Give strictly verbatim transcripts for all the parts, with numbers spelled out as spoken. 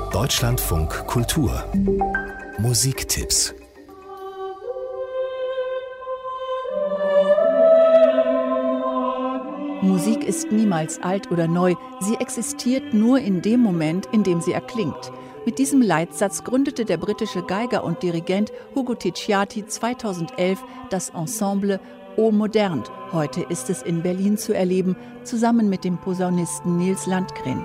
Deutschlandfunk Kultur Musiktipps. Musik ist niemals alt oder neu, sie existiert nur in dem Moment, in dem sie erklingt. Mit diesem Leitsatz gründete der britische Geiger und Dirigent Hugo Ticciati zweitausendelf das Ensemble Eau Moderne. Heute ist es in Berlin zu erleben, zusammen mit dem Posaunisten Nils Landgren.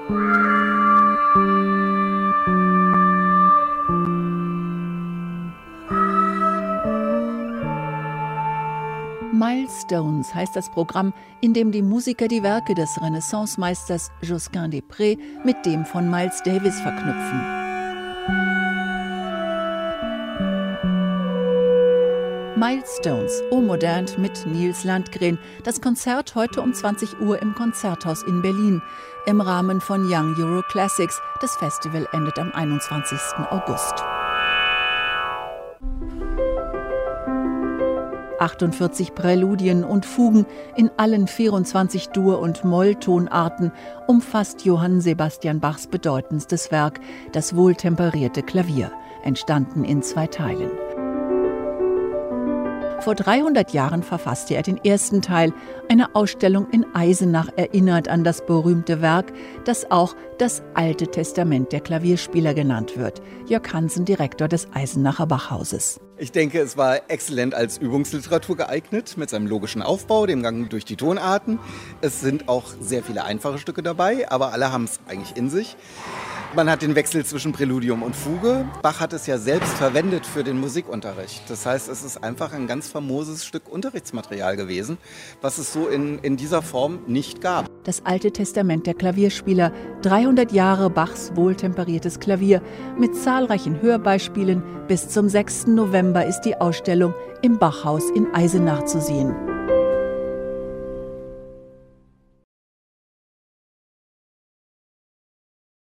Milestones heißt das Programm, in dem die Musiker die Werke des Renaissance-Meisters Josquin des Prez mit dem von Miles Davis verknüpfen. Milestones, Eau Moderne mit Nils Landgren. Das Konzert heute um zwanzig Uhr im Konzerthaus in Berlin im Rahmen von Young Euro Classics. Das Festival endet am einundzwanzigsten August. achtundvierzig Präludien und Fugen in allen vierundzwanzig Dur- und Molltonarten umfasst Johann Sebastian Bachs bedeutendstes Werk, das wohltemperierte Klavier, entstanden in zwei Teilen. Vor dreihundert Jahren verfasste er den ersten Teil. Eine Ausstellung in Eisenach erinnert an das berühmte Werk, das auch das Alte Testament der Klavierspieler genannt wird. Jörg Hansen, Direktor des Eisenacher Bachhauses. Ich denke, es war exzellent als Übungsliteratur geeignet, mit seinem logischen Aufbau, dem Gang durch die Tonarten. Es sind auch sehr viele einfache Stücke dabei, aber alle haben es eigentlich in sich. Man hat den Wechsel zwischen Präludium und Fuge. Bach hat es ja selbst verwendet für den Musikunterricht. Das heißt, es ist einfach ein ganz famoses Stück Unterrichtsmaterial gewesen, was es so in, in dieser Form nicht gab. Das Alte Testament der Klavierspieler, dreihundert Jahre Bachs wohltemperiertes Klavier mit zahlreichen Hörbeispielen. Bis zum sechsten November ist die Ausstellung im Bachhaus in Eisenach zu sehen.